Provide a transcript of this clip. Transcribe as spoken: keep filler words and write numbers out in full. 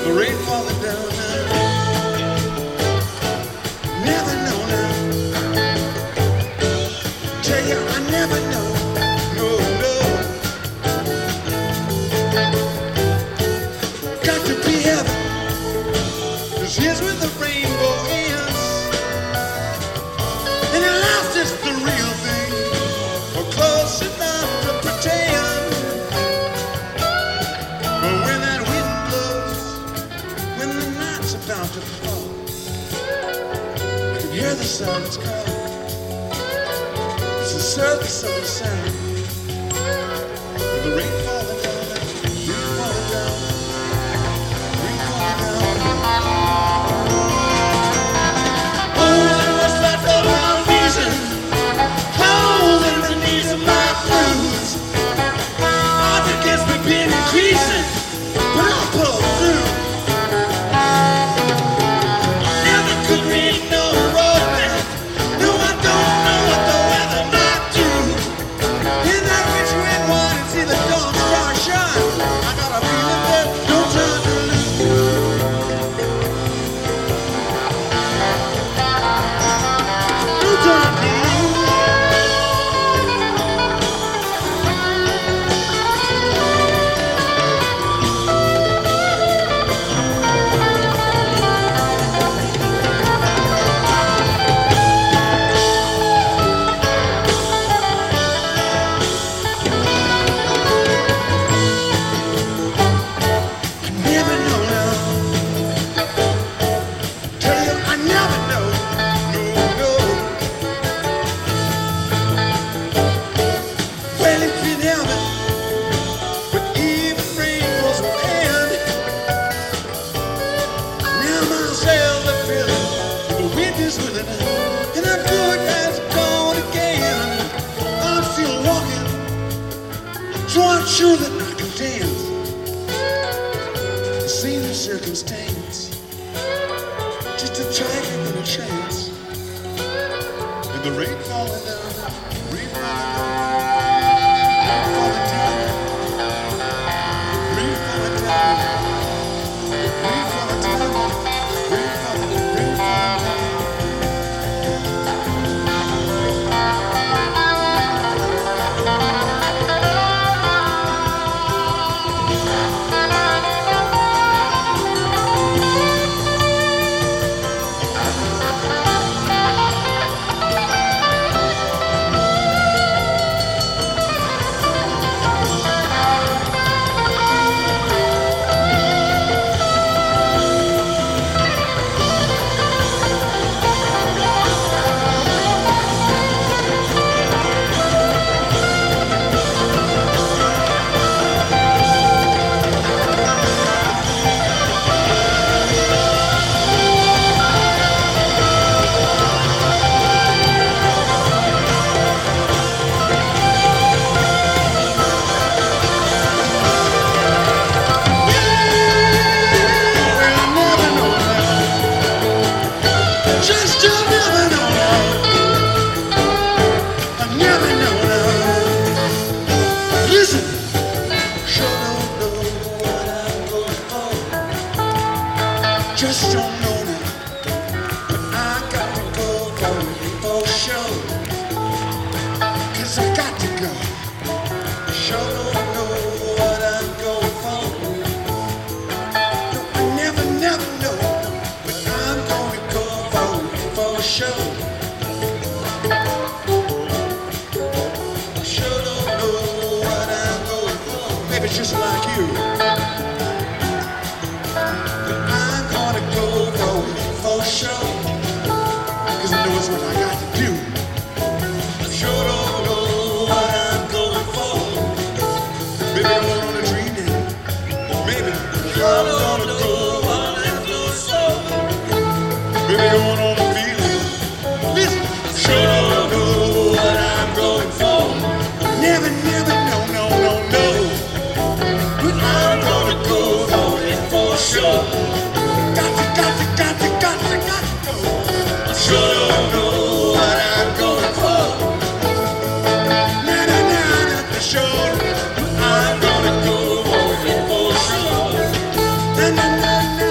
The rain falling down now. Never know now. Tell you I never know. No, no. Got to be heaven. 'Cause here's where the rainbow ends. And your life's just the real thing. Or close enough to pretend. But when that wind blows, when the night's about to fall, I can hear the silence call. It's the surface of the sound. With the rain falling down, rain falling down, rain falling down. Oh, and what's that for my reason? Holes in the knees of my blues. Odds against me been increasing, but I'll pull through. Never could read no roadmap. No, I don't know what the weather might do. In that rich red wine and see the dawn star shine. I got a feeling there's no time to lose. No time to lose. I never know now. Tell you I never know. No, no. Well, it's been heaven, but even rainbows will end. Now my sails are filling, and the wind is willing, and I'm good as gone again. I'm still walking, so I'm sure that I can dance. The scene of circumstance, just a dragon and a chance. And the rain falling down, rain falling down, rain falling down, rain falling down, rain falling down, rain falling, rain falling down. Well, I never know now. Just you never know now. I never know now. Listen, sure don't know what I'm going for. Just don't know now. But I got to go for it for sure. 'Cause I got to go. Sure don't know what I'm going for. No, I never, never know. But I'm going to go for it for sure. Sure don't know what I'm going for. Maybe it's just like you. But I'm gonna go for it for sure. 'Cause I know it's what I got to do. Sure don't know what I'm going for. Maybe I'm going on a dream now. Maybe I'm gonna go what I'm going for. Maybe I'm going on a feeling. Listen, sure don't know what I'm going for. Never, never, no, no, no, no. But I'm gonna go for it for sure. Got to, got to, got to, got to, got to go. Sure don't know what I'm going for. Na na na na, for sure. I'm gonna go for it for sure. Na na na na